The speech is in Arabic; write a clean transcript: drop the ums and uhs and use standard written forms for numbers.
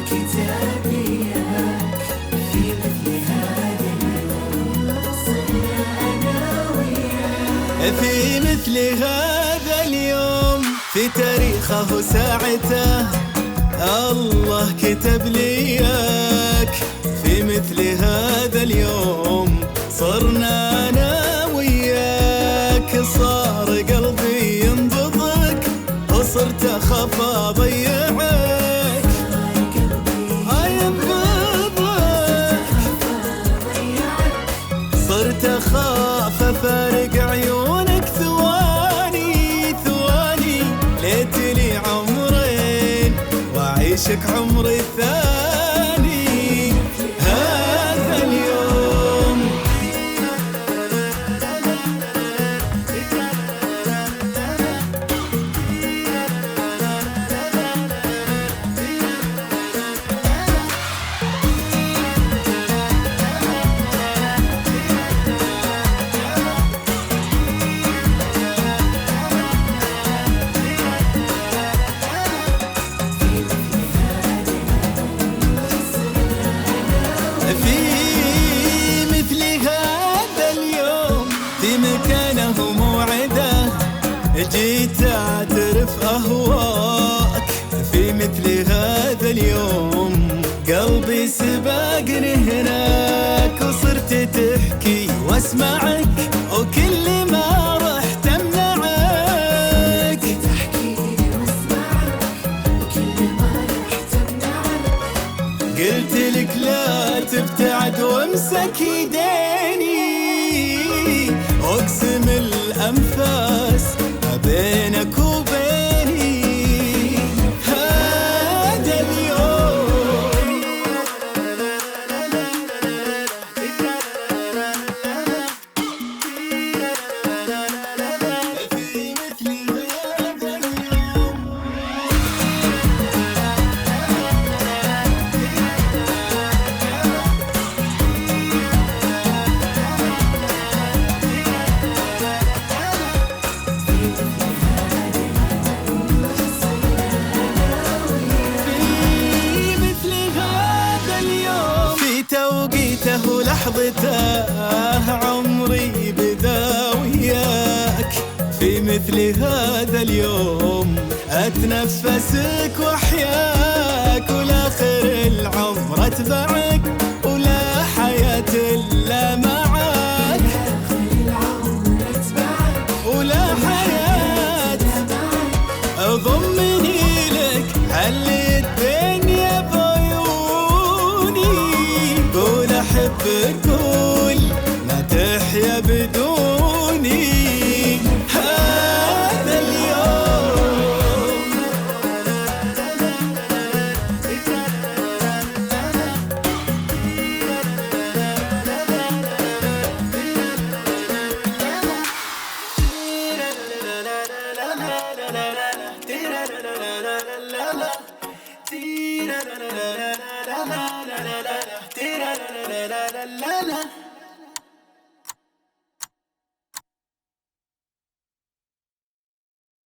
كتابي ياك في مثل هذا اليوم صرنا أنا وياك. في مثل هذا اليوم في تاريخه ساعته الله كتب لي إياك. في مثل هذا اليوم صرنا أنا وياك. صار قلبي ينبضك وصرت أخاف أضيعك. صرت أخاف أفارق عيونك ثواني ثواني. ليتلي عمرين وأعيشك عمري الثاني هذا اليوم. في مكانه موعده جيت أعترف أهواك. في مثل هذا اليوم قلبي سباقني هناك. وصرت تحكي واسمعك وكل ما رحت أمنعك. تحكي واسمعك وكل ما رحت أمنعك. قلت لك لا تبتعد وامسك يديني واقسم الأنفاس بينك وبيني هذا اليوم. في مثل هذا اليوم توقيته لحظته عمري بدا وياك. في مثل هذا اليوم أتنفسك وأحياك. ولاخر العمر أتبعك ولا حياة إلا معك. ولا حياة أضمني لك علي الدنيا بعيوني. قول أحبك قول ما تحيا بدوني هذا اليوم. la la la la